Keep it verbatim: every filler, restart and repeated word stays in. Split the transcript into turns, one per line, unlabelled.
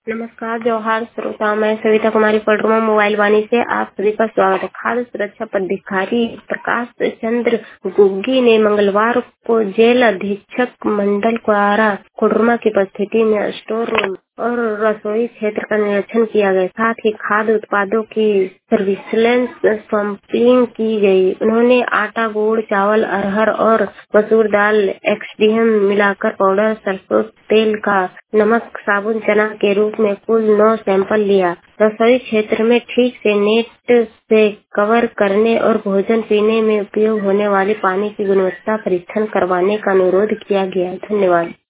नमस्कार जौहार श्रोता, मैं सविता कुमारी पडरुमा मोबाइल वाणी से आप सभी का स्वागत है। खाद्य सुरक्षा पदाधिकारी प्रकाश चंद्र गुग्गी ने मंगलवार को जेल अधीक्षक मंडल द्वारा कोडरमा की उपस्थिति में स्टोर रूम और रसोई क्षेत्र का निरीक्षण किया गया। साथ ही खाद्य उत्पादों की सर्विलांस सैंपलिंग की गई। उन्होंने आटा, गुड़, चावल, अरहर और मसूर दाल, एक्सडीएम मिलाकर पाउडर, सरसों तेल का नमक, साबुन, चना के रूप में कुल नौ सैंपल लिया। रसोई क्षेत्र में ठीक से नेट से कवर करने और भोजन पीने में उपयोग होने वाले पानी की गुणवत्ता परीक्षण करवाने का अनुरोध किया गया। धन्यवाद।